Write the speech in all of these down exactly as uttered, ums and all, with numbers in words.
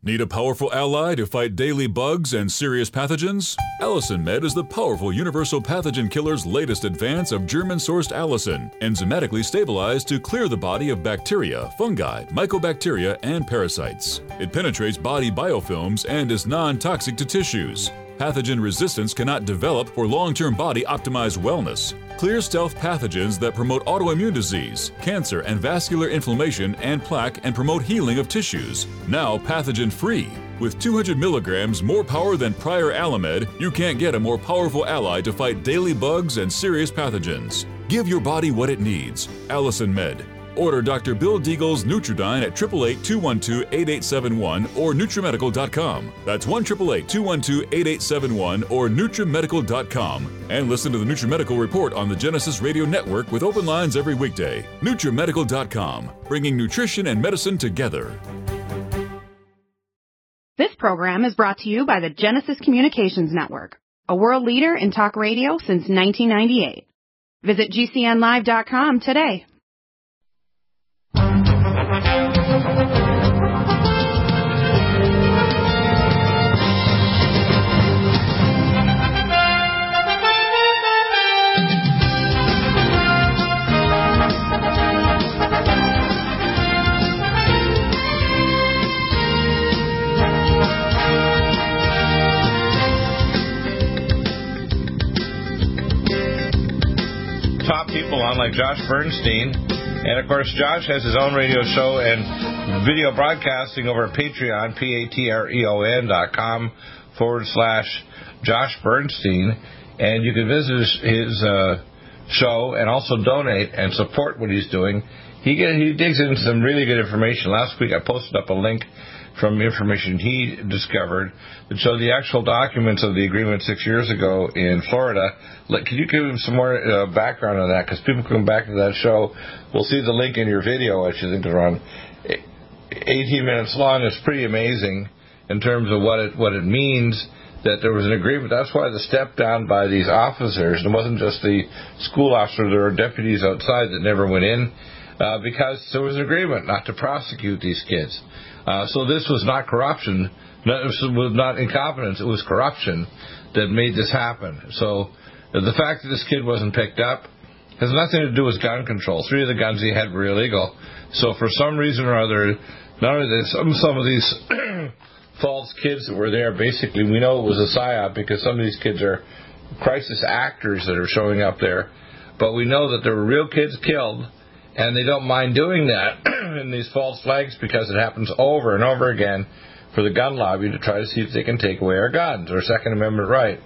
Need a powerful ally to fight daily bugs and serious pathogens? Allicin Med is the powerful universal pathogen killer's latest advance of German-sourced allicin, enzymatically stabilized to clear the body of bacteria, fungi, mycobacteria, and parasites. It penetrates body biofilms and is non-toxic to tissues. Pathogen resistance cannot develop for long-term body-optimized wellness. Clear stealth pathogens that promote autoimmune disease, cancer and vascular inflammation and plaque and promote healing of tissues. Now pathogen-free. With two hundred milligrams more power than prior Alamed, you can't get a more powerful ally to fight daily bugs and serious pathogens. Give your body what it needs. Allicin Med. Order Doctor Bill Deagle's Nutridyne at eight eight eight, two one two, eight eight seven one or Nutrimedical dot com. That's one eight eight eight, two one two, eight eight seven one or Nutrimedical dot com. And listen to the Nutrimedical Report on the Genesis Radio Network with open lines every weekday. Nutrimedical dot com, bringing nutrition and medicine together. This program is brought to you by the Genesis Communications Network, a world leader in talk radio since nineteen ninety-eight. Visit G C N live dot com today. Top people on like Josh Bernstein. And, of course, Josh has his own radio show and video broadcasting over at Patreon, P-A-T-R-E-O-N dot com forward slash Josh Bernstein. And you can visit his, his uh, show and also donate and support what he's doing. He, get, he digs into some really good information. Last week I posted up a link from information he discovered that showed the actual documents of the agreement six years ago in Florida. Can you give him some more uh, background on that? Because people come back to that show. We'll see the link in your video, which I think is around eighteen minutes long. It's pretty amazing in terms of what it what it means that there was an agreement. That's why the step down by these officers, it wasn't just the school officers, there were deputies outside that never went in, uh, because there was an agreement not to prosecute these kids. Uh, so this was not corruption, not, it was not incompetence, it was corruption that made this happen. So uh, the fact that this kid wasn't picked up has nothing to do with gun control. Three of the guns he had were illegal. So for some reason or other, not only that, some, some of these false kids that were there, basically, we know it was a psyop because some of these kids are crisis actors that are showing up there. But we know that there were real kids killed, and they don't mind doing that in these false flags because it happens over and over again for the gun lobby to try to see if they can take away our guns, our Second Amendment right.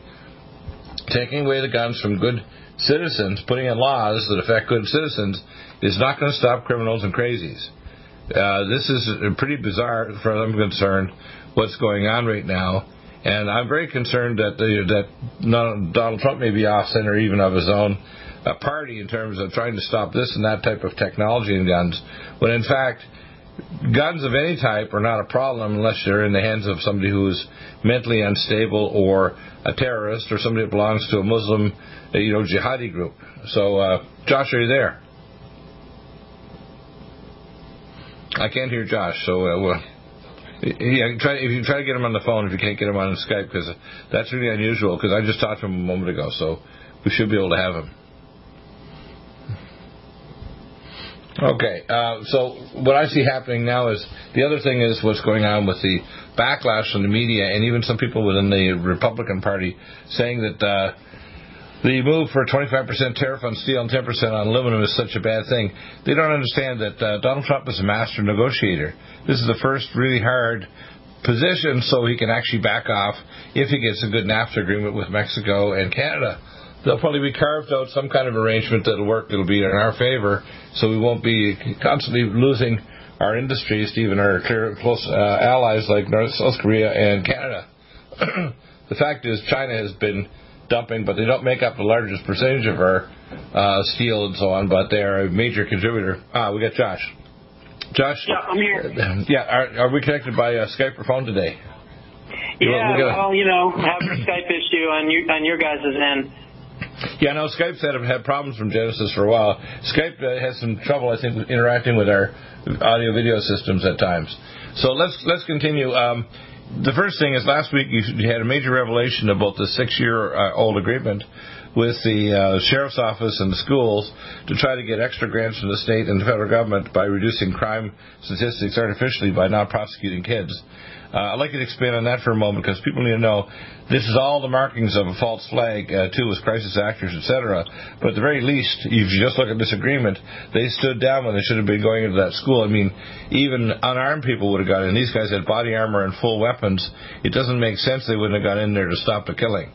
Taking away the guns from good citizens, putting in laws that affect good citizens, is not going to stop criminals and crazies. Uh, this is pretty bizarre, as far as I'm concerned, what's going on right now. And I'm very concerned that the, that Donald Trump may be off center even of his own a party in terms of trying to stop this and that type of technology in guns, when in fact guns of any type are not a problem unless they're in the hands of somebody who's mentally unstable or a terrorist or somebody that belongs to a Muslim, you know, jihadi group. So, uh, Josh, are you there? I can't hear Josh, so uh, well, yeah, try, if you try to get him on the phone, if you can't get him on Skype, because that's really unusual, because I just talked to him a moment ago, so we should be able to have him. Okay, uh, so what I see happening now is, the other thing is what's going on with the backlash from the media and even some people within the Republican Party saying that uh, the move for twenty-five percent tariff on steel and ten percent on aluminum is such a bad thing. They don't understand that uh, Donald Trump is a master negotiator. This is the first really hard position so he can actually back off if he gets a good NAFTA agreement with Mexico and Canada. There'll probably be carved out some kind of arrangement that'll work, that'll be in our favor, so we won't be constantly losing our industries to even our close uh, allies like North, South Korea and Canada. The fact is China has been dumping, but they don't make up the largest percentage of our uh, steel and so on, but they are a major contributor. Ah, we got Josh. Josh? Yeah, I'm here. Yeah, are, are we connected by uh, Skype or phone today? Yeah, we well, you know, have a Skype issue on your, on your guys' end. Yeah, no, Skype's had, had problems from Genesis for a while. Skype uh, has some trouble, I think, interacting with our audio-video systems at times. So let's let's continue. Um, the first thing is last week you, you had a major revelation about the six-year-old uh, agreement with the uh, sheriff's office and the schools to try to get extra grants from the state and the federal government by reducing crime statistics artificially by not prosecuting kids. Uh, I'd like you to expand on that for a moment, because people need to know this is all the markings of a false flag, uh, too, with crisis actors, et cetera. But at the very least, if you just look at this agreement, they stood down when they should have been going into that school. I mean, even unarmed people would have got in. These guys had body armor and full weapons. It doesn't make sense they wouldn't have got in there to stop the killing.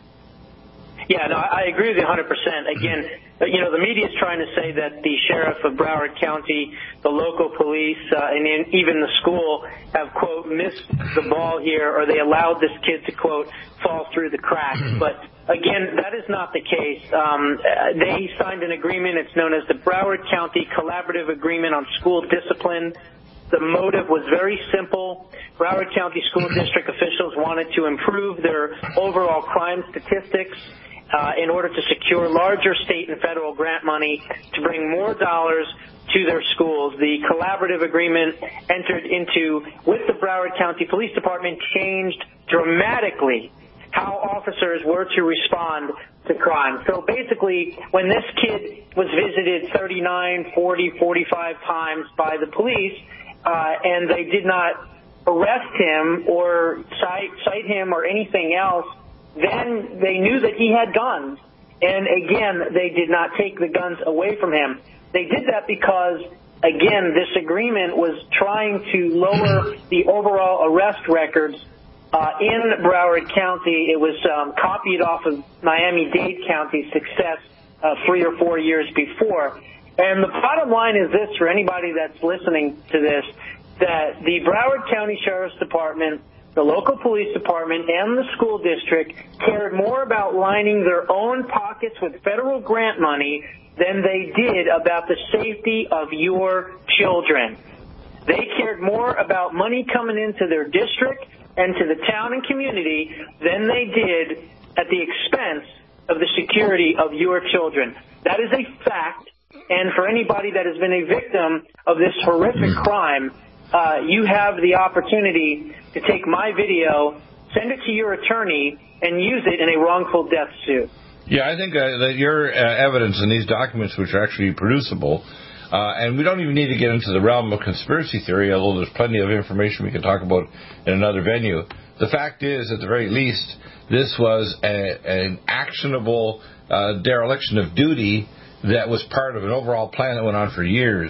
Yeah, no, I agree with you one hundred percent. Again, you know, the media is trying to say that the sheriff of Broward County, the local police, uh, and even the school have, quote, missed the ball here, or they allowed this kid to, quote, fall through the cracks. But, again, that is not the case. Um, they signed an agreement. It's known as the Broward County Collaborative Agreement on School Discipline. The motive was very simple. Broward County School District officials wanted to improve their overall crime statistics uh, in order to secure larger state and federal grant money to bring more dollars to their schools. The collaborative agreement entered into with the Broward County Police Department changed dramatically how officers were to respond to crime. So basically, when this kid was visited thirty-nine, forty, forty-five times by the police, uh, and they did not arrest him or cite, cite him or anything else, then they knew that he had guns. And again, they did not take the guns away from him. They did that because, again, this agreement was trying to lower the overall arrest records uh, in Broward County. It was um, copied off of Miami-Dade County's success uh, three or four years before. And the bottom line is this, for anybody that's listening to this, that the Broward County Sheriff's Department, the local police department, and the school district cared more about lining their own pockets with federal grant money than they did about the safety of your children. They cared more about money coming into their district and to the town and community than they did at the expense of the security of your children. That is a fact, and for anybody that has been a victim of this horrific crime, Uh, you have the opportunity to take my video, send it to your attorney, and use it in a wrongful death suit. Yeah, I think uh, that your uh, evidence in these documents, which are actually producible, uh, and we don't even need to get into the realm of conspiracy theory, although there's plenty of information we can talk about in another venue. The fact is, at the very least, this was a, an actionable uh, dereliction of duty that was part of an overall plan that went on for years.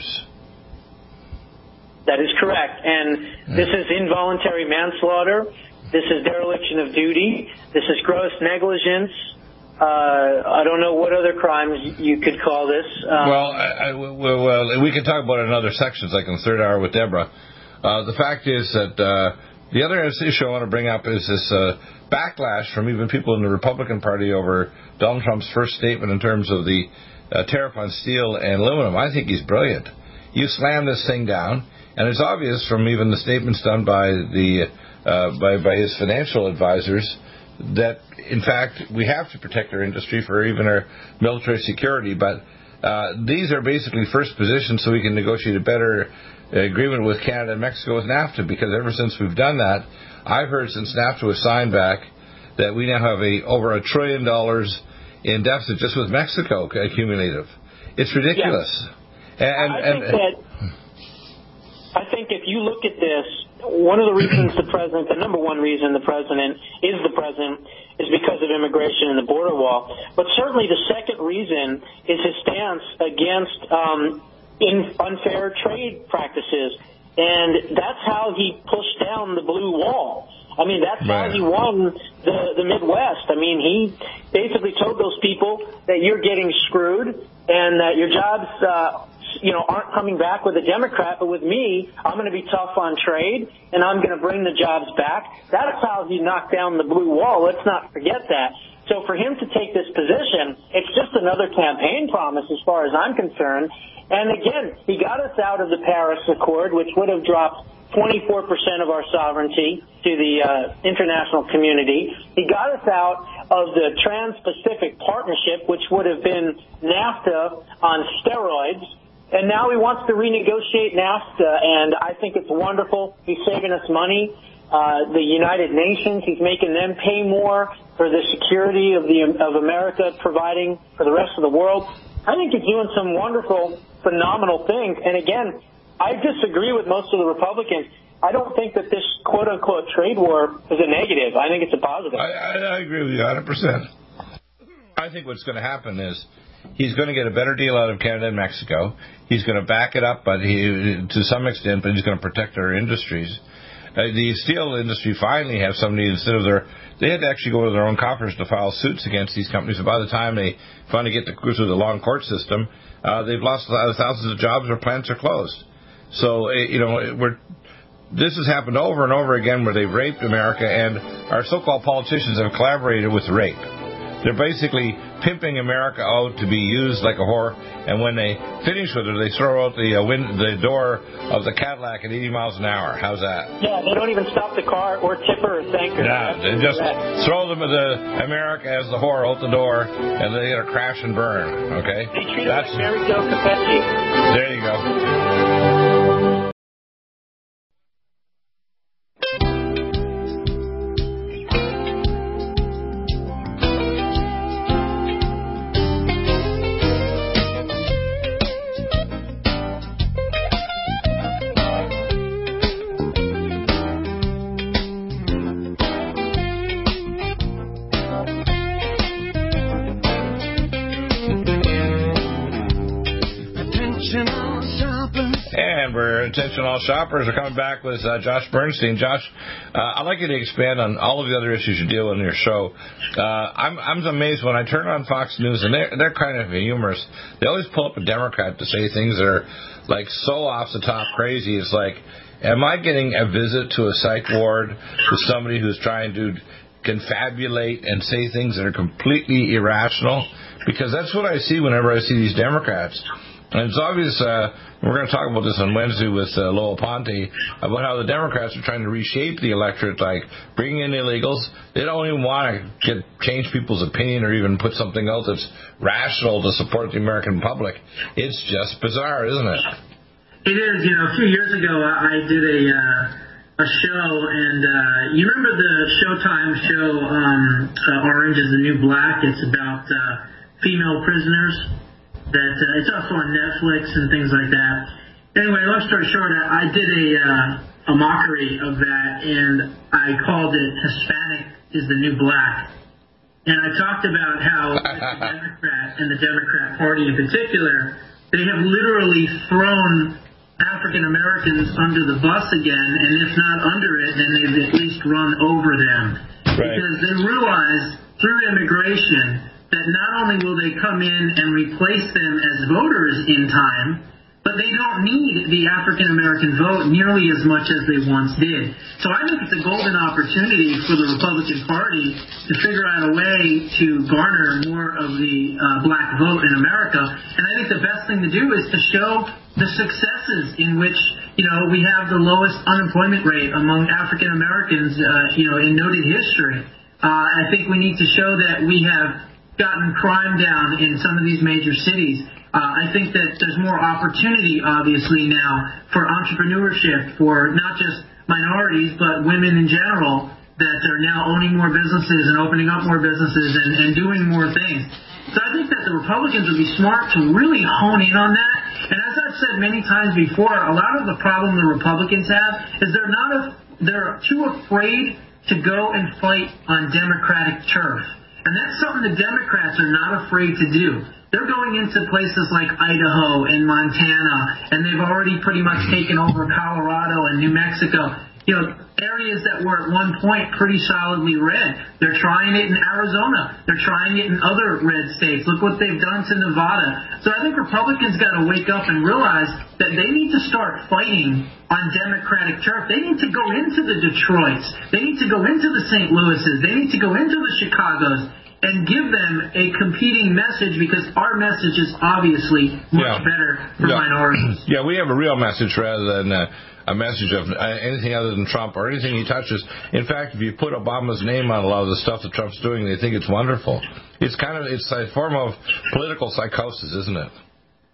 That is correct. And this is involuntary manslaughter. This is dereliction of duty. This is gross negligence. Uh, I don't know what other crimes you could call this. Um, well, I, I, well, well, we can talk about it in other sections, like in the third hour with Deborah. Uh, the fact is that uh, the other issue I want to bring up is this uh, backlash from even people in the Republican Party over Donald Trump's first statement in terms of the uh, tariff on steel and aluminum. I think he's brilliant. You slam this thing down. And it's obvious from even the statements done by the uh, by, by his financial advisors that, in fact, we have to protect our industry for even our military security. But uh, these are basically first positions so we can negotiate a better agreement with Canada and Mexico with NAFTA, because ever since we've done that, I've heard since NAFTA was signed back that we now have a over a trillion dollars in deficit just with Mexico accumulative. It's ridiculous. Yeah. And, I and, think that... I think if you look at this, one of the reasons the president, the number one reason the president is the president, is because of immigration and the border wall. But certainly the second reason is his stance against um, in unfair trade practices. And that's how he pushed down the blue wall. I mean, that's right. How he won the, the Midwest. I mean, he basically told those people that you're getting screwed and that your jobs, uh, you know, aren't coming back with a Democrat, but with me, I'm going to be tough on trade, and I'm going to bring the jobs back. That's how he knocked down the blue wall. Let's not forget that. So for him to take this position, it's just another campaign promise as far as I'm concerned. And again, he got us out of the Paris Accord, which would have dropped twenty-four percent of our sovereignty to the uh, international community. He got us out of the Trans-Pacific Partnership, which would have been NAFTA on steroids. And now he wants to renegotiate NAFTA, and I think it's wonderful. He's saving us money. Uh, the United Nations, he's making them pay more for the security of the of America providing for the rest of the world. I think he's doing some wonderful, phenomenal things. And again, I disagree with most of the Republicans. I don't think that this quote-unquote trade war is a negative. I think it's a positive. I, I, I agree with you one hundred percent. I think what's going to happen is he's going to get a better deal out of Canada and Mexico. He's going to back it up, but he, to some extent, but he's going to protect our industries. Uh, the steel industry finally have somebody, instead of their, they had to actually go to their own coffers to file suits against these companies. And by the time they finally get to go through the long court system, uh, they've lost thousands of jobs or plants are closed. So, you know, we're, this has happened over and over again where they've raped America, and our so-called politicians have collaborated with rape. They're basically pimping America out to be used like a whore, and when they finish with her, they throw out the uh, wind, the door of the Cadillac at eighty miles an hour. How's that? Yeah, they don't even stop the car or tip her or thank her. Yeah, they just throw them the America as the whore out the door, and they get her crash and burn. Okay, they treat her like Mary Jo Capecci. There you go. Intentional shoppers are coming back with uh, Josh Bernstein. Josh, uh, I'd like you to expand on all of the other issues you deal with in your show. Uh, I'm, I'm amazed when I turn on Fox News, and they're, they're kind of humorous. They always pull up a Democrat to say things that are like so off the top crazy. It's like, am I getting a visit to a psych ward with somebody who's trying to confabulate and say things that are completely irrational? Because that's what I see whenever I see these Democrats. And it's obvious, uh, we're going to talk about this on Wednesday with uh, Lowell Ponte, about how the Democrats are trying to reshape the electorate, like bringing in illegals. They don't even want to get, change people's opinion or even put something else that's rational to support the American public. It's just bizarre, isn't it? It is. You know, a few years ago, I did a uh, a show, and uh, you remember the Showtime show, um, uh, Orange is the New Black? It's about uh, female prisoners. That uh, it's also on Netflix and things like that. Anyway, long story short, I, I did a uh, a mockery of that, and I called it Hispanic is the New Black. And I talked about how the Democrat and the Democrat Party in particular, they have literally thrown African Americans under the bus again, and if not under it, then they've at least run over them. Right. Because they realize through immigration that not only will they come in and replace them as voters in time, but they don't need the African-American vote nearly as much as they once did. So I think it's a golden opportunity for the Republican Party to figure out a way to garner more of the uh, black vote in America. And I think the best thing to do is to show the successes in which, you know, we have the lowest unemployment rate among African-Americans, uh, you know, in noted history. Uh, I think we need to show that we have gotten crime down in some of these major cities. Uh, I think that there's more opportunity, obviously, now for entrepreneurship for not just minorities, but women in general that are now owning more businesses and opening up more businesses and, and doing more things. So I think that the Republicans would be smart to really hone in on that. And as I've said many times before, a lot of the problem the Republicans have is they're not a, they're too afraid to go and fight on Democratic turf. And that's something the Democrats are not afraid to do. They're going into places like Idaho and Montana, and they've already pretty much taken over Colorado and New Mexico. You know, areas that were at one point pretty solidly red. They're trying it in Arizona. They're trying it in other red states. Look what they've done to Nevada. So I think Republicans got to wake up and realize that they need to start fighting on Democratic turf. They need to go into the Detroits. They need to go into the Saint Louises. They need to go into the Chicagos and give them a competing message, because our message is obviously much yeah. better for yeah. minorities. Yeah, we have a real message rather than uh, a message of anything other than Trump or anything he touches. In fact, if you put Obama's name on a lot of the stuff that Trump's doing, they think it's wonderful. It's kind of it's a form of political psychosis, isn't it?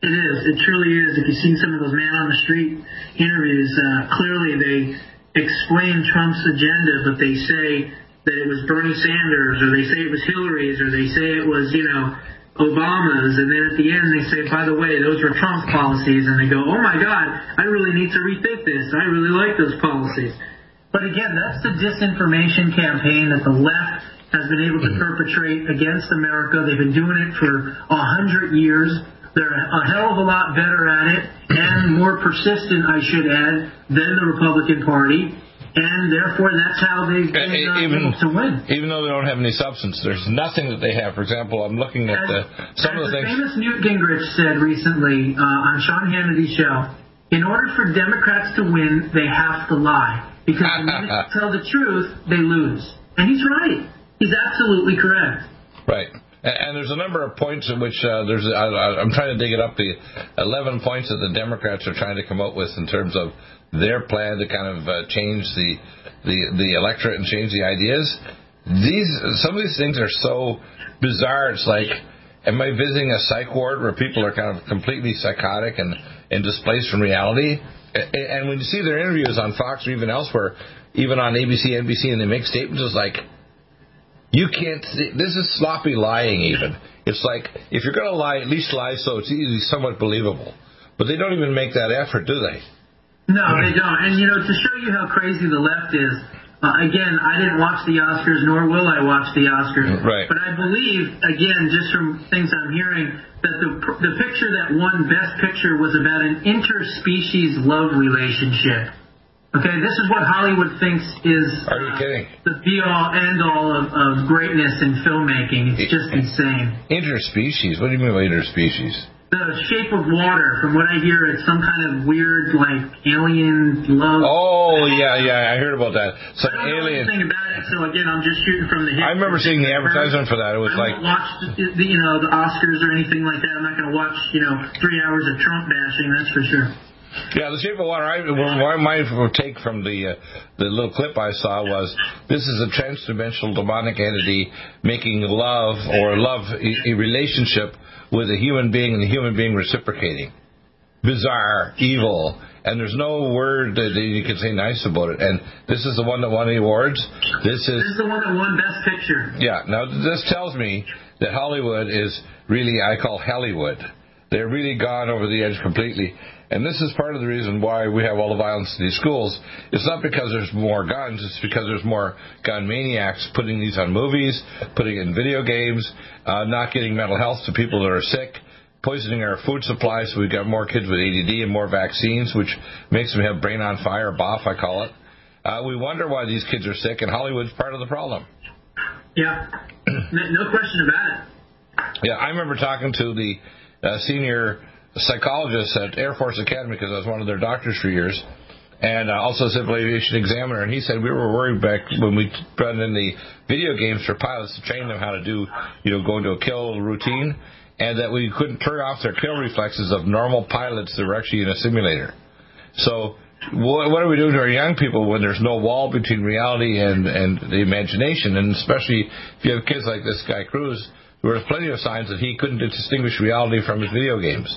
It is. It truly is. If you've seen some of those man-on-the-street interviews, uh, clearly they explain Trump's agenda, but they say that it was Bernie Sanders, or they say it was Hillary's, or they say it was, you know, Obama's, and then at the end they say, by the way, those were Trump's policies, and they go, oh my God, I really need to rethink this. I really like those policies. But again, that's the disinformation campaign that the left has been able to perpetrate against America. They've been doing it for a hundred years. They're a hell of a lot better at it, and more persistent, I should add, than the Republican Party. And therefore, that's how they've been uh, even, able to win. Even though they don't have any substance, there's nothing that they have. For example, I'm looking at the, some as of the things. Famous Newt Gingrich said recently uh, on Sean Hannity's show, in order for Democrats to win, they have to lie. Because when they tell the truth, they lose. And he's right. He's absolutely correct. Right. And there's a number of points in which uh, there's. I, I'm trying to dig it up. The eleven points that the Democrats are trying to come up with in terms of their plan to kind of uh, change the, the the electorate and change the ideas. These some of these things are so bizarre. It's like, am I visiting a psych ward where people are kind of completely psychotic and, and displaced from reality? And when you see their interviews on Fox or even elsewhere, even on A B C, N B C, and they make statements it's like, you can't, this is sloppy lying even. It's like, if you're going to lie, at least lie so it's easy, somewhat believable. But they don't even make that effort, do they? No, they don't. And, you know, to show you how crazy the left is, uh, again, I didn't watch the Oscars, nor will I watch the Oscars. Right. But I believe, again, just from things I'm hearing, that the the picture that won Best Picture was about an interspecies love relationship. Okay, this is what Hollywood thinks is Are you kidding? Uh, the be-all, end-all of, of greatness in filmmaking. It's just insane. Interspecies? What do you mean by interspecies? The Shape of Water, from what I hear, it's some kind of weird, like, alien love. Oh, yeah, yeah, I heard about that. Some I don't alien. know anything about it, so again, I'm just shooting from the hip. I remember seeing the advertisement for that. It was I like. don't watch, the, you know, the Oscars or anything like that. I'm not going to watch, you know, three hours of Trump bashing, that's for sure. Yeah, The Shape of Water. I, well, my take from the uh, the little clip I saw was this is a transdimensional demonic entity making love or love a, a relationship with a human being and the human being reciprocating. Bizarre, evil, and there's no word that you can say nice about it. And this is the one that won the awards. This is this is the one that won Best Picture. Yeah. Now this tells me that Hollywood is really, I call Hollywood. They're really gone over the edge completely. And this is part of the reason why we have all the violence in these schools. It's not because there's more guns. It's because there's more gun maniacs putting these on movies, putting it in video games, uh, not getting mental health to people that are sick, poisoning our food supply so we've got more kids with A D D and more vaccines, which makes them have brain on fire, B O F, I call it. Uh, we wonder why these kids are sick, and Hollywood's part of the problem. Yeah, no question about it. Yeah, I remember talking to the uh, senior psychologist at Air Force Academy because I was one of their doctors for years, and uh, also Civil Aviation Examiner, and he said we were worried back when we brought in the video games for pilots to train them how to do, you know, go into a kill routine, and that we couldn't turn off their kill reflexes of normal pilots that were actually in a simulator. So what are we doing to our young people when there's no wall between reality and, and the imagination, and especially if you have kids like this guy Cruz, there were plenty of signs that he couldn't distinguish reality from his video games.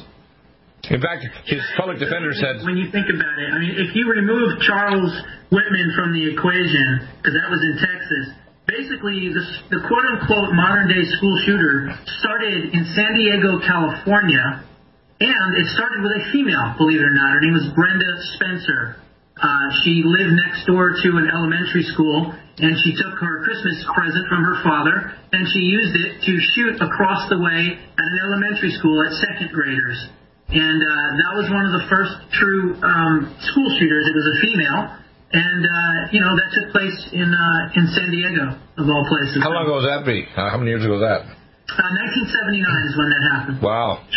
In fact, his public defender said... When you think about it, I mean, if you remove Charles Whitman from the equation, because that was in Texas, basically the, the quote-unquote modern-day school shooter started in San Diego, California, and it started with a female, believe it or not. Her name was Brenda Spencer. Uh, she lived next door to an elementary school, and she took her Christmas present from her father, and she used it to shoot across the way at an elementary school at second graders. And uh, that was one of the first true um, school shooters. It was a female, and uh, you know that took place in uh, in San Diego, of all places. How long ago was that? Be? Uh, how many years ago was that? Uh, nineteen seventy-nine is when that happened. Wow.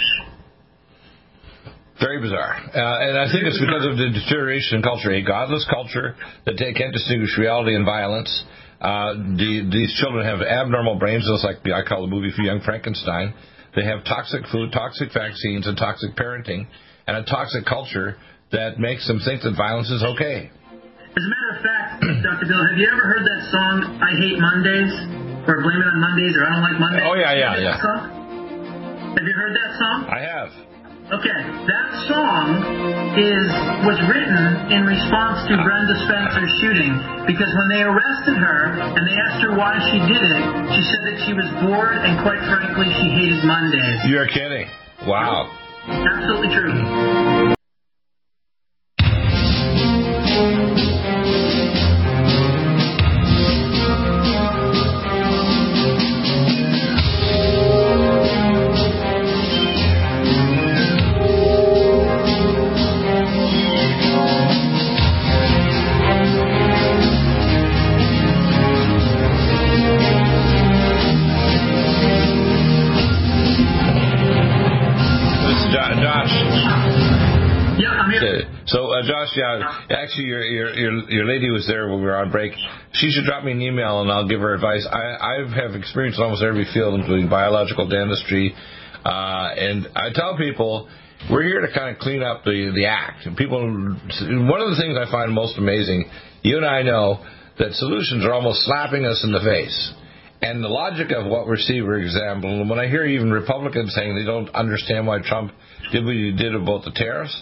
Very bizarre. Uh, and I think it's because of the deterioration in culture, a godless culture that can't distinguish reality and violence. Uh, the, these children have abnormal brains, just like I call the movie for Young Frankenstein. They have toxic food, toxic vaccines, and toxic parenting, and a toxic culture that makes them think that violence is okay. As a matter of fact, Doctor Bill, have you ever heard that song, I Hate Mondays, or Blame It on Mondays, or I Don't Like Mondays? Oh, yeah, yeah, yeah. Have you heard that song? I have. Okay, that song is was written in response to Brenda Spencer's shooting, because when they arrested her and they asked her why she did it, she said that she was bored and, quite frankly, she hated Mondays. You're kidding. Wow. Absolutely true. So, uh, Josh, yeah, actually, your, your your your lady was there when we were on break. She should drop me an email, and I'll give her advice. I I have experience in almost every field, including biological dentistry, uh, and I tell people we're here to kind of clean up the the act. And people, one of the things I find most amazing, you and I know that solutions are almost slapping us in the face. And the logic of what we see, for example, when I hear even Republicans saying they don't understand why Trump did what he did about the tariffs.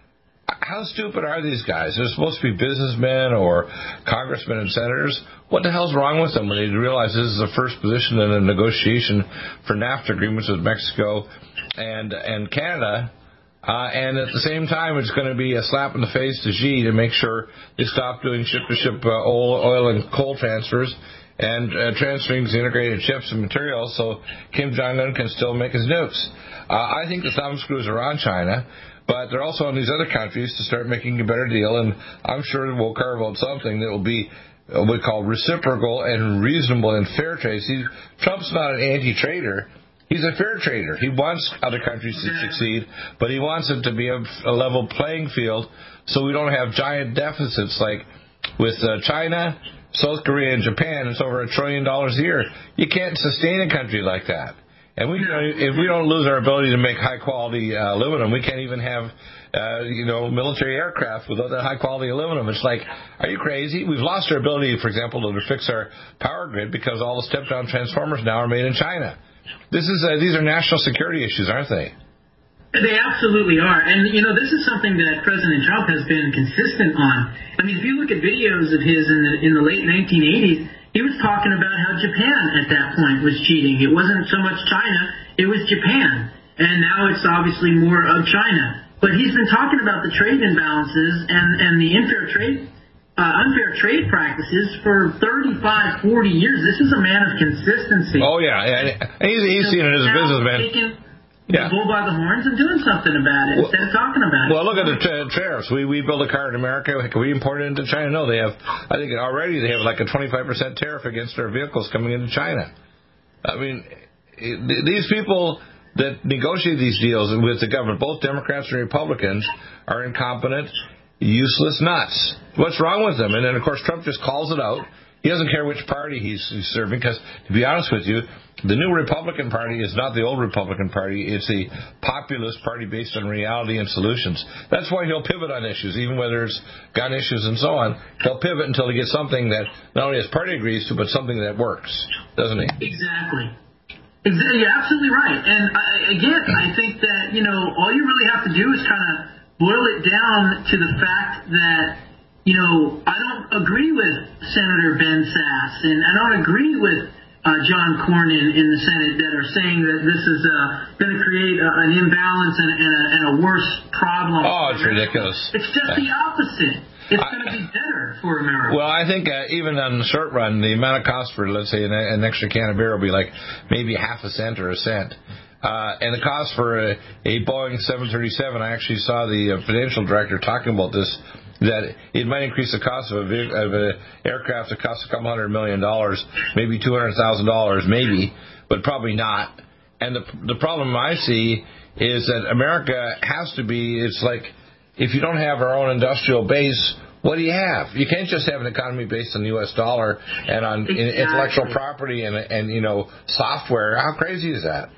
How stupid are these guys? They're supposed to be businessmen or congressmen and senators. What the hell's wrong with them when they realize this is the first position in a negotiation for NAFTA agreements with Mexico and and Canada? Uh, and at the same time, it's going to be a slap in the face to Xi to make sure they stop doing ship-to-ship uh, oil, oil and coal transfers and uh, transferring to integrated chips and materials so Kim Jong-un can still make his nukes. Uh, I think the thumb screws are on China. But they're also on these other countries to start making a better deal, and I'm sure we'll carve out something that will be what we call reciprocal and reasonable and fair trade. See, Trump's not an anti-trader. He's a fair trader. He wants other countries to succeed, but he wants it to be a, a level playing field so we don't have giant deficits like with uh, China, South Korea, and Japan. It's over a trillion dollars a year. You can't sustain a country like that. And we, if we don't lose our ability to make high-quality uh, aluminum, we can't even have, uh, you know, military aircraft without that high-quality aluminum. It's like, are you crazy? We've lost our ability, for example, to fix our power grid because all the step-down transformers now are made in China. This is uh, these are national security issues, aren't they? They absolutely are. And, you know, this is something that President Trump has been consistent on. I mean, if you look at videos of his in the, in the late nineteen eighties, he was talking about how Japan at that point was cheating. It wasn't so much China, it was Japan. And now it's obviously more of China. But he's been talking about the trade imbalances and, and the unfair trade, uh, unfair trade practices for thirty-five, forty years. This is a man of consistency. Oh, yeah. And he's, he's so seen it as a businessman. Yeah. The bull by the horns and doing something about it well, instead of talking about it. Well, look at the t- tariffs. We we build a car in America. Can we import it into China? No, they have. I think already they have like a twenty-five percent tariff against our vehicles coming into China. I mean, it, these people that negotiate these deals with the government, both Democrats and Republicans, are incompetent, useless nuts. What's wrong with them? And then, of course, Trump just calls it out. He doesn't care which party he's serving because, to be honest with you, the new Republican Party is not the old Republican Party. It's a populist party based on reality and solutions. That's why he'll pivot on issues, even whether it's gun issues and so on. He'll pivot until he gets something that not only his party agrees to, but something that works, doesn't he? Exactly. Exactly. You're absolutely right. And I, again, I think that, you know, all you really have to do is kind of boil it down to the fact that, you know, I don't agree with Senator Ben Sasse, and I don't agree with uh, John Cornyn in the Senate that are saying that this is uh, going to create a, an imbalance and, and, a, and a worse problem. Oh, it's ridiculous. It's just the opposite. It's going to be better for America. Well, I think uh, even on the short run, the amount of cost for, let's say, an, an extra can of beer will be like maybe half a cent or a cent. Uh, and the cost for a, a Boeing seven thirty-seven, I actually saw the uh, financial director talking about this, that it might increase the cost of a, of a aircraft that costs a couple hundred million dollars, maybe two hundred thousand dollars, maybe, but probably not. And the the problem I see is that America has to be, it's like, if you don't have our own industrial base, what do you have? You can't just have an economy based on the U S dollar and on exactly. intellectual property and, and, you know, software. How crazy is that?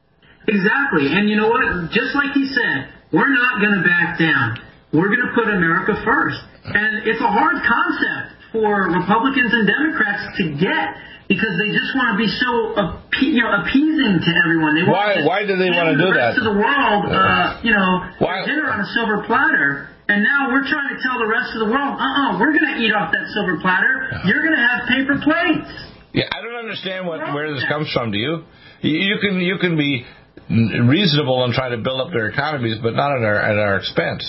Exactly. And you know what? Just like he said, we're not going to back down. We're going to put America first. And it's a hard concept for Republicans and Democrats to get because they just want to be so appe- you know, appeasing to everyone. They want Why? to Why do they want to do the that? rest of the world, uh, you know, Why? dinner on a silver platter. And now we're trying to tell the rest of the world, uh-uh, we're going to eat off that silver platter. You're going to have paper plates. Yeah, I don't understand what where this comes from. Do you? You, you can you can be reasonable and try to build up their economies, but not at our at our expense.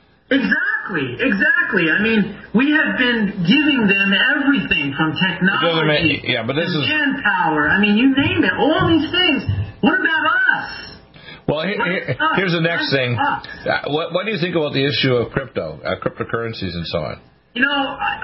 Exactly, exactly. I mean, we have been giving them everything from technology, make, yeah, but this to is manpower. I mean, you name it, all these things. What about us? well. Here, here, here's the next thing. Uh, what what do you think about the issue of crypto, uh, cryptocurrencies, and so on? You know,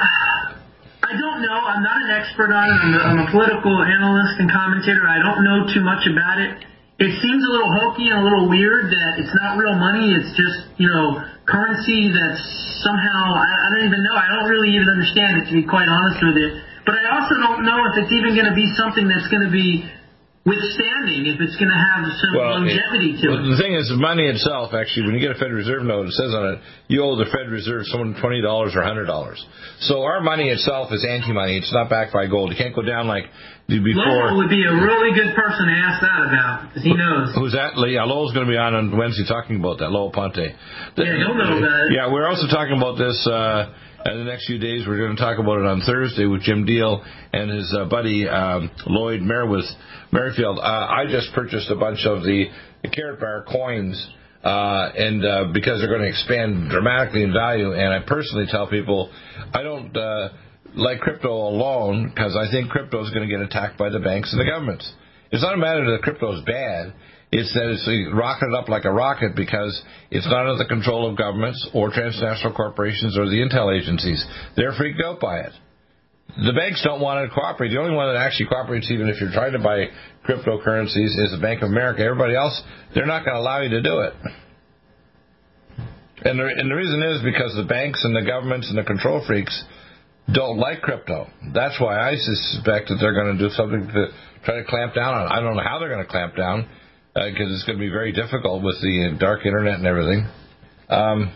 I, I don't know. I'm not an expert on it. I'm a, I'm a political analyst and commentator. I don't know too much about it. It seems a little hokey and a little weird that it's not real money. It's just, you know, currency that's somehow, I, I don't even know. I don't really even understand it, to be quite honest with you. But I also don't know if it's even going to be something that's going to be withstanding, if it's going to have some well, longevity it, to well, it. The thing is, the money itself, actually, when you get a Federal Reserve note, it says on it, you owe the Federal Reserve someone twenty dollars or one hundred dollars. So our money itself is anti-money. It's not backed by gold. You can't go down like before. Lowell would be a really good person to ask that about, because he knows. Who's that? Yeah, Lowell's going to be on on Wednesday talking about that, Lowell Ponte. The, Yeah, he'll know about it. Yeah, we're also talking about this uh, in the next few days. We're going to talk about it on Thursday with Jim Deal and his uh, buddy um, Lloyd Merriwith, Merrifield. Uh, I just purchased a bunch of the, the Carrot Bar coins, uh, and uh, because they're going to expand dramatically in value. And I personally tell people I don't uh, like crypto alone, because I think crypto is going to get attacked by the banks and the governments. It's not a matter that crypto is bad. It's that it's rocketed up like a rocket because it's not under the control of governments or transnational corporations or the intel agencies. They're freaked out by it. The banks don't want to cooperate. The only one that actually cooperates, even if you're trying to buy cryptocurrencies, is the Bank of America. Everybody else, they're not going to allow you to do it. And the, and the reason is because the banks and the governments and the control freaks don't like crypto. That's why I suspect that they're going to do something to try to clamp down on it. I don't know how they're going to clamp down, because uh, it's going to be very difficult with the dark internet and everything. Um,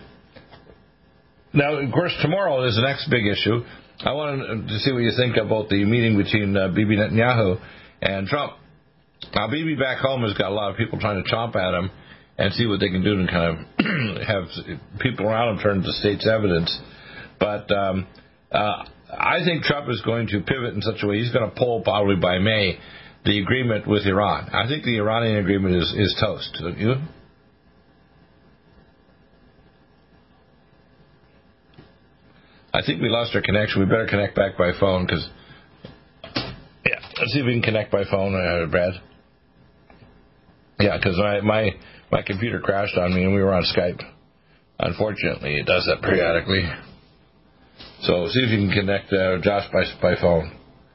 now, of course, tomorrow is the next big issue. I wanted to see what you think about the meeting between uh, Bibi Netanyahu and Trump. Now, Bibi back home has got a lot of people trying to chomp at him and see what they can do to kind of have people around him turn to state's evidence. But um, uh, I think Trump is going to pivot in such a way he's going to pull probably by May the agreement with Iran. I think the Iranian agreement is, is toast, don't you? I think we lost our connection. We better connect back by phone, because... Yeah, let's see if we can connect by phone, uh, Brad. Yeah, because my, my, my computer crashed on me and we were on Skype. Unfortunately, it does that periodically. So see if you can connect uh, Josh by, by phone.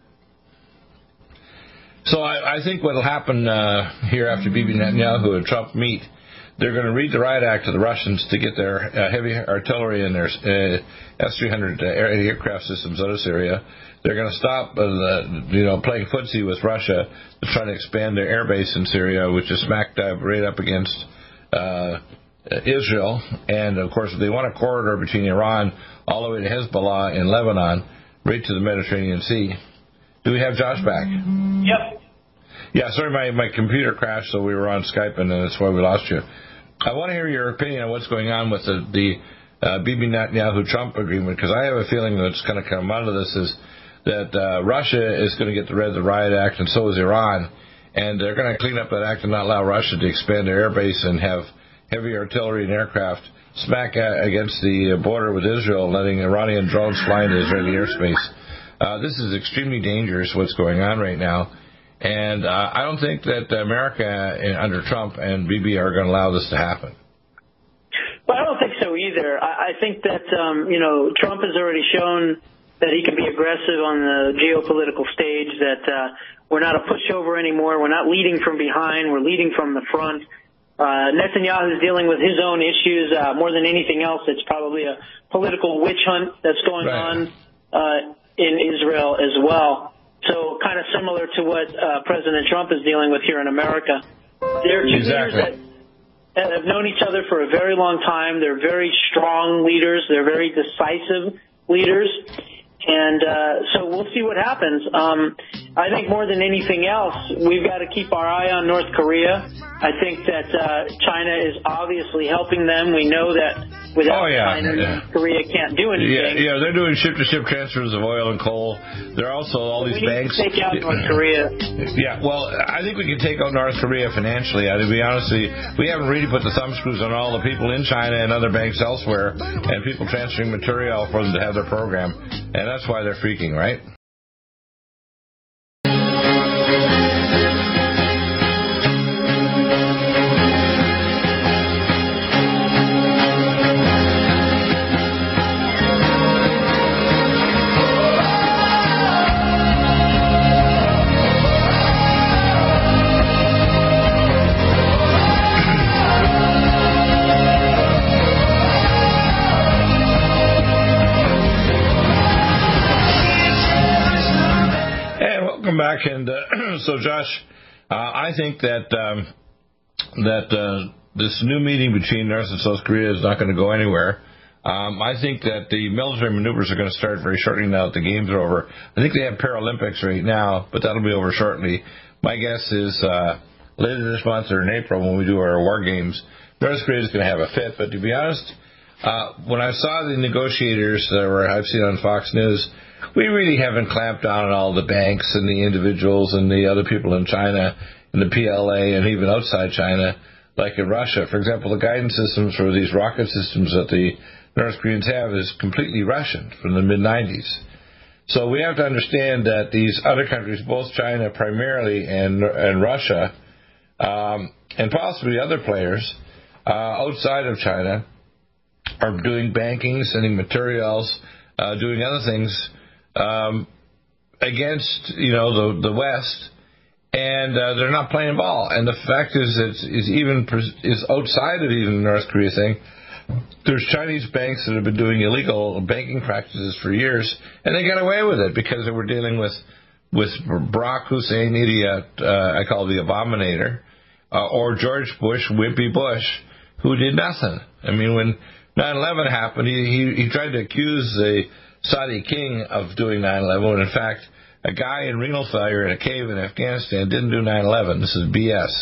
So I, I think what will happen uh, here after Bibi Netanyahu and Trump meet, they're going to read the Riot Act to the Russians to get their uh, heavy artillery and their uh, S three hundred uh, aircraft systems out of Syria. They're going to stop, uh, the, you know, playing footsie with Russia to try to expand their air base in Syria, which is smack dab right up against uh, Israel. And, of course, they want a corridor between Iran all the way to Hezbollah in Lebanon, right to the Mediterranean Sea. Do we have Josh back? Yep. Yeah, sorry, my, my computer crashed, so we were on Skype, and that's why we lost you. I want to hear your opinion on what's going on with the, the uh, Bibi Netanyahu-Trump agreement, because I have a feeling that's going to come out of this is that uh, Russia is going to get the rid of the Riot Act, and so is Iran, and they're going to clean up that act and not allow Russia to expand their air base and have heavy artillery and aircraft smack against the border with Israel, letting Iranian drones fly into Israeli airspace. Uh, this is extremely dangerous, what's going on right now. And uh, I don't think that America, under Trump and Bibi, are going to allow this to happen. Well, I don't think so either. I, I think that, um, you know, Trump has already shown that he can be aggressive on the geopolitical stage, that uh, we're not a pushover anymore. We're not leading from behind. We're leading from the front. Uh, Netanyahu is dealing with his own issues. Uh, more than anything else, it's probably a political witch hunt that's going right. on uh, in Israel as well. So kind of similar to what uh, President Trump is dealing with here in America. They're two exactly. leaders that, that have known each other for a very long time. They're very strong leaders. They're very decisive leaders. And uh, so we'll see what happens. Um, I think more than anything else, we've got to keep our eye on North Korea. I think that uh, China is obviously helping them. We know that without oh, yeah. China, yeah. North Korea can't do anything. Yeah, yeah, they're doing ship-to-ship transfers of oil and coal. There are also all these we banks. Need to take out North Korea. Yeah, well, I think we can take out North Korea financially. I, to be honest with you, we haven't really put the thumb screws on all the people in China and other banks elsewhere, and people transferring material for them to have their program, and that's why they're freaking, right? Back and uh, so, Josh, uh, I think that um, that uh, this new meeting between North and South Korea is not going to go anywhere. Um, I think that the military maneuvers are going to start very shortly now that the games are over. I think they have Paralympics right now, but that'll be over shortly. My guess is uh, later this month or in April when we do our war games, North Korea is going to have a fit. But to be honest, uh, when I saw the negotiators that were I've seen on Fox News, we really haven't clamped down on all the banks and the individuals and the other people in China, in the P L A, and even outside China, like in Russia. For example, the guidance systems for these rocket systems that the North Koreans have is completely Russian from the mid nineties. So we have to understand that these other countries, both China primarily and, and Russia, um, and possibly other players uh, outside of China, are doing banking, sending materials, uh, doing other things Um, against, you know, the the West, and uh, they're not playing ball. And the fact is that is even is outside of even the North Korea thing. There's Chinese banks that have been doing illegal banking practices for years, and they got away with it because they were dealing with with Barack Hussein, idiot, uh, I call the Abominator, uh, or George Bush, Wimpy Bush, who did nothing. I mean, when nine eleven happened, he he, he tried to accuse the Saudi king of doing nine eleven, when in fact a guy in renal failure in a cave in Afghanistan didn't do nine eleven. This is B S.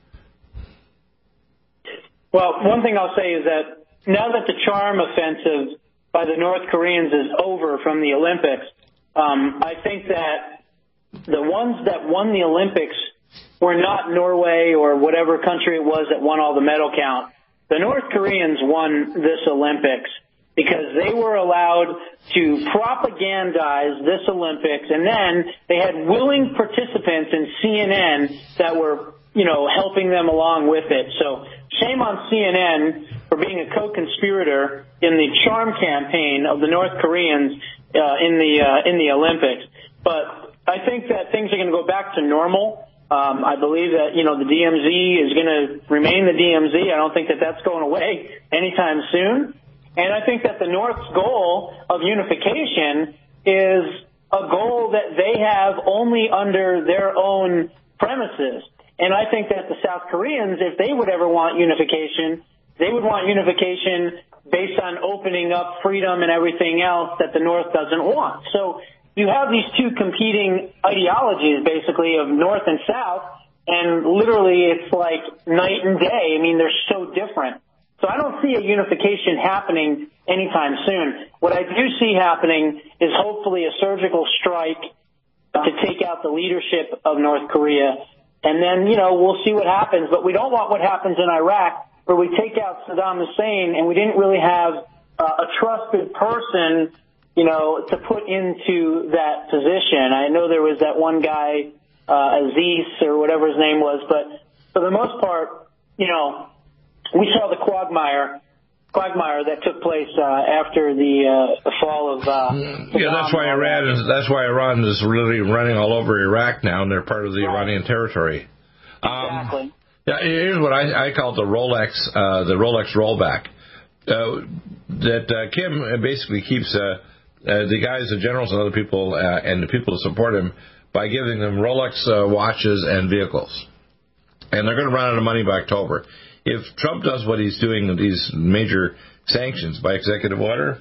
Well, one thing I'll say is that now that the charm offensive by the North Koreans is over from the Olympics, um, I think that the ones that won the Olympics were not Norway or whatever country it was that won all the medal count. The North Koreans won this Olympics because they were allowed to propagandize this Olympics, and then they had willing participants in C N N that were, you know, helping them along with it. So shame on C N N for being a co-conspirator in the charm campaign of the North Koreans uh, in the uh, in the Olympics. But I think that things are going to go back to normal. Um, I believe that, you know, the D M Z is going to remain the D M Z. I don't think that that's going away anytime soon. And I think that the North's goal of unification is a goal that they have only under their own premises. And I think that the South Koreans, if they would ever want unification, they would want unification based on opening up freedom and everything else that the North doesn't want. So you have these two competing ideologies, basically, of North and South, and literally it's like night and day. I mean, they're so different. So I don't see a unification happening anytime soon. What I do see happening is hopefully a surgical strike to take out the leadership of North Korea. And then, you know, we'll see what happens. But we don't want what happens in Iraq, where we take out Saddam Hussein and we didn't really have uh, a trusted person, you know, to put into that position. I know there was that one guy, uh, Aziz or whatever his name was, but for the most part, you know, we saw the quagmire, quagmire that took place uh, after the, uh, the fall of. Uh, yeah, that's why Iran is. That's why Iran is really running all over Iraq now, and they're part of the right. Iranian territory. Exactly. Um, yeah, here's what I, I call the Rolex, uh, the Rolex rollback. Uh, that uh, Kim basically keeps uh, uh, the guys, the generals, and other people, uh, and the people who support him by giving them Rolex uh, watches and vehicles, and they're going to run out of money by October. If Trump does what he's doing with these major sanctions by executive order,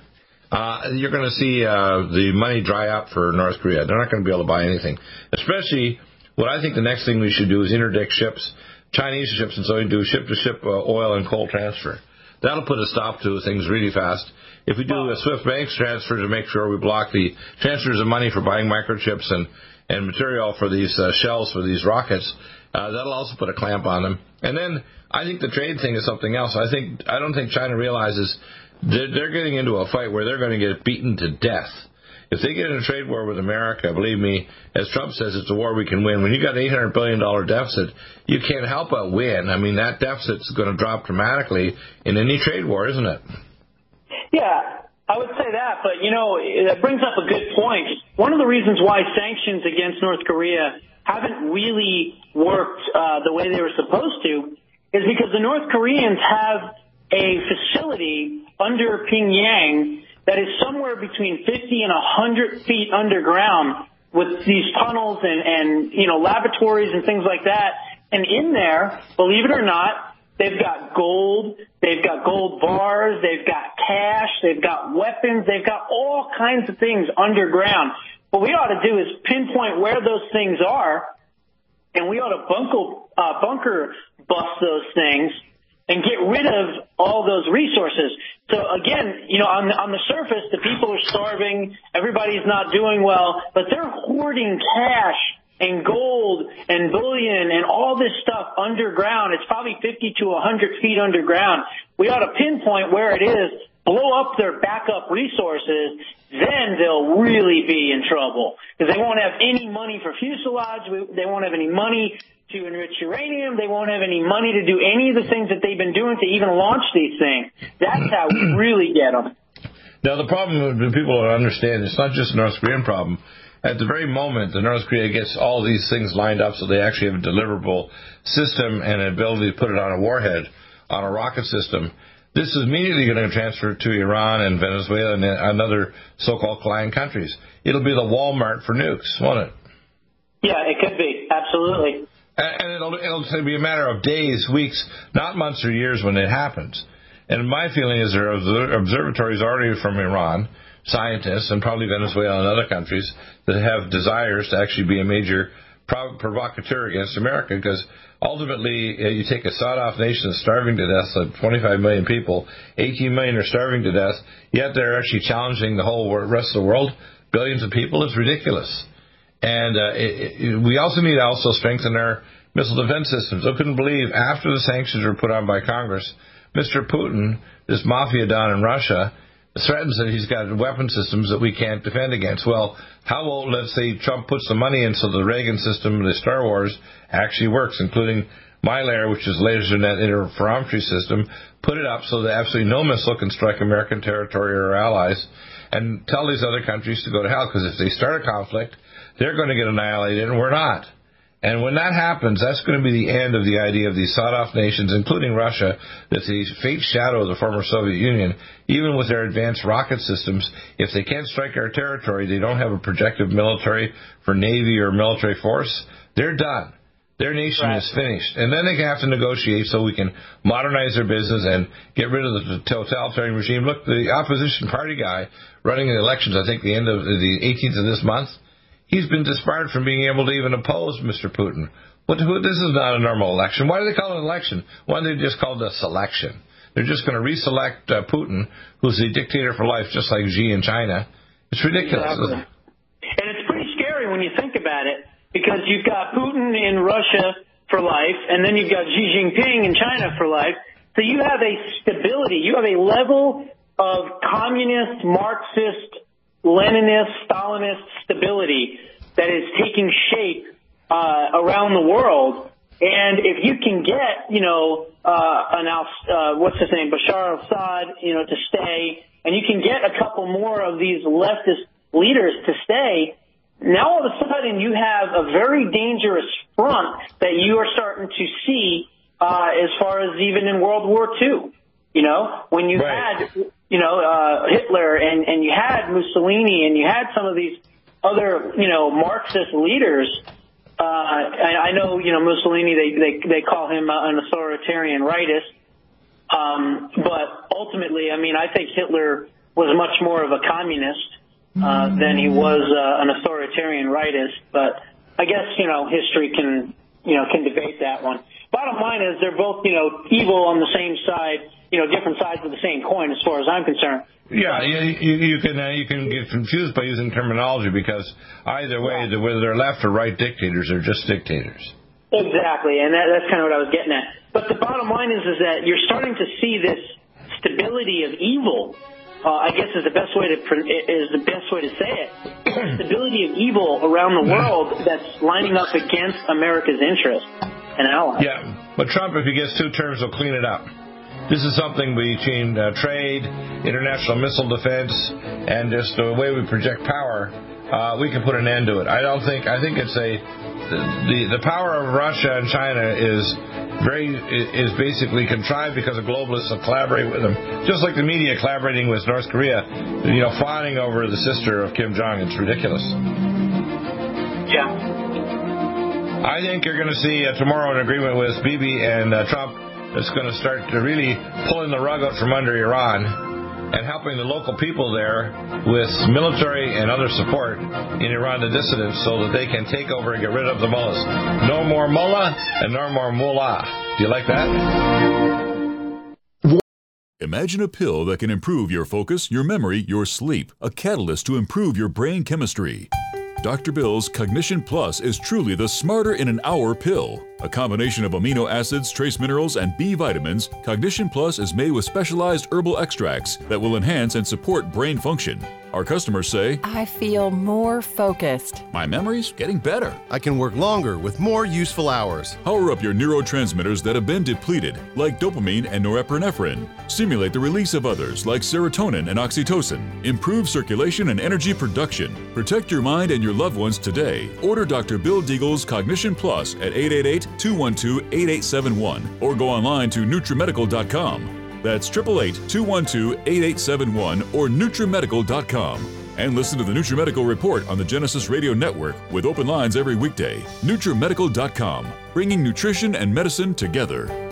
uh, you're going to see uh, the money dry up for North Korea. They're not going to be able to buy anything. Especially, what I think the next thing we should do is interdict ships, Chinese ships, and so we do ship-to-ship uh, oil and coal transfer. That'll put a stop to things really fast. If we do a SWIFT banks transfer to make sure we block the transfers of money for buying microchips and, and material for these uh, shells for these rockets, uh, that'll also put a clamp on them. And then I think the trade thing is something else. I think I don't think China realizes they're, they're getting into a fight where they're going to get beaten to death. If they get in a trade war with America, believe me, as Trump says, it's a war we can win. When you got an eight hundred billion dollars deficit, you can't help but win. I mean, that deficit's going to drop dramatically in any trade war, isn't it? Yeah, I would say that, but, you know, that brings up a good point. One of the reasons why sanctions against North Korea haven't really worked uh, the way they were supposed to is because the North Koreans have a facility under Pyongyang that is somewhere between fifty and one hundred feet underground with these tunnels and, and, you know, laboratories and things like that. And in there, believe it or not, they've got gold, they've got gold bars, they've got cash, they've got weapons, they've got all kinds of things underground. What we ought to do is pinpoint where those things are, and we ought to bunker, uh, bunker bust those things and get rid of all those resources. So again, you know, on the, on the surface, the people are starving, everybody's not doing well, but they're hoarding cash and gold and bullion and all this stuff underground. It's probably fifty to one hundred feet underground. We ought to pinpoint where it is, blow up their backup resources, then they'll really be in trouble. Because they won't have any money for fuselage, they won't have any money to enrich uranium, they won't have any money to do any of the things that they've been doing to even launch these things. That's how we really get them. Now, the problem that people don't understand, it's not just a North Korean problem. At the very moment that North Korea gets all these things lined up so they actually have a deliverable system and an ability to put it on a warhead, on a rocket system, this is immediately going to transfer to Iran and Venezuela and other so-called client countries. It'll be the Walmart for nukes, won't it? Yeah, it could be. Absolutely. And it'll, it'll be a matter of days, weeks, not months or years when it happens. And my feeling is there are observatories already from Iran, scientists, and probably Venezuela and other countries that have desires to actually be a major prov- provocateur against America, because ultimately uh, you take a sawed-off nation that's starving to death, so twenty-five million people, eighteen million are starving to death, yet they're actually challenging the whole rest of the world, billions of people. It's ridiculous. And uh, it, it, we also need to also strengthen our missile defense systems. I couldn't believe after the sanctions were put on by Congress, Mister Putin, this mafia don in Russia, threatens that he's got weapon systems that we can't defend against. Well, how will, let's say, Trump puts the money in so the Reagan system, the Star Wars, actually works, including MyLair, which is LaserNet interferometry system, put it up so that absolutely no missile can strike American territory or allies, and tell these other countries to go to hell, because if they start a conflict, they're going to get annihilated, and we're not. And when that happens, that's going to be the end of the idea of these sawed-off nations, including Russia, that's the fate shadow of the former Soviet Union. Even with their advanced rocket systems, if they can't strike our territory, they don't have a projected military for Navy or military force, they're done. Their nation right. is finished. And then they have to negotiate so we can modernize their business and get rid of the totalitarian regime. Look, the opposition party guy running the elections, I think the end of the eighteenth of this month, he's been disbarred from being able to even oppose Mister Putin. But this is not a normal election. Why do they call it an election? Why don't they just call it a selection? They're just going to reselect uh, Putin, who's a dictator for life, just like Xi in China. It's ridiculous. Exactly. And it's pretty scary when you think about it, because you've got Putin in Russia for life, and then you've got Xi Jinping in China for life. So you have a stability. You have a level of communist, Marxist, Leninist, Stalinist stability that is taking shape uh, around the world. And if you can get, you know, uh, an Al, uh, what's his name, Bashar al-Assad, you know, to stay, and you can get a couple more of these leftist leaders to stay, now all of a sudden you have a very dangerous front that you are starting to see uh, as far as even in World War Two. You know, when you right. had, you know, uh, Hitler and, and you had Mussolini and you had some of these other, you know, Marxist leaders. Uh, I, I know, you know, Mussolini, they, they, they call him an authoritarian rightist. Um, but ultimately, I mean, I think Hitler was much more of a communist uh, than he was uh, an authoritarian rightist. But I guess, you know, history can, you know, can debate that one. Bottom line is they're both, you know, evil on the same side, you know, different sides of the same coin as far as I'm concerned. Yeah, you, you, you can uh, you can get confused by using terminology because either way, the, whether they're left or right dictators, they're just dictators. Exactly, and that, that's kind of what I was getting at. But the bottom line is, is that you're starting to see this stability of evil. Uh, I guess is the best way to is the best way to say it. Stability of evil around the world that's lining up against America's interests and allies. Yeah, but Trump, if he gets two terms, will clean it up. This is something between uh, trade, international missile defense, and just the way we project power. Uh, we can put an end to it. I don't think. I think it's a the the power of Russia and China is very is basically contrived because of globalists that collaborate with them, just like the media collaborating with North Korea, you know, fawning over the sister of Kim Jong. It's ridiculous. Yeah. I think you're going to see uh, tomorrow an agreement with Bibi and uh, Trump. It's going to start to really pulling the rug out from under Iran and helping the local people there with military and other support in Iran, the dissidents, so that they can take over and get rid of the mullahs. No more mullah and no more mullah. Do you like that? Imagine a pill that can improve your focus, your memory, your sleep, a catalyst to improve your brain chemistry. Doctor Bill's Cognition Plus is truly the smarter in an hour pill. A combination of amino acids, trace minerals, and B vitamins, Cognition Plus is made with specialized herbal extracts that will enhance and support brain function. Our customers say, I feel more focused. My memory's getting better. I can work longer with more useful hours. Power up your neurotransmitters that have been depleted, like dopamine and norepinephrine. Stimulate the release of others, like serotonin and oxytocin. Improve circulation and energy production. Protect your mind and your loved ones today. Order Doctor Bill Deagle's Cognition Plus at eight eight eight, two one two, eight eight seven one or go online to Nutrimedical dot com. That's eight eight eight, two one two, eight eight seven one or Nutrimedical dot com. And listen to the Nutrimedical Report on the Genesis Radio Network with open lines every weekday. Nutrimedical dot com, bringing nutrition and medicine together.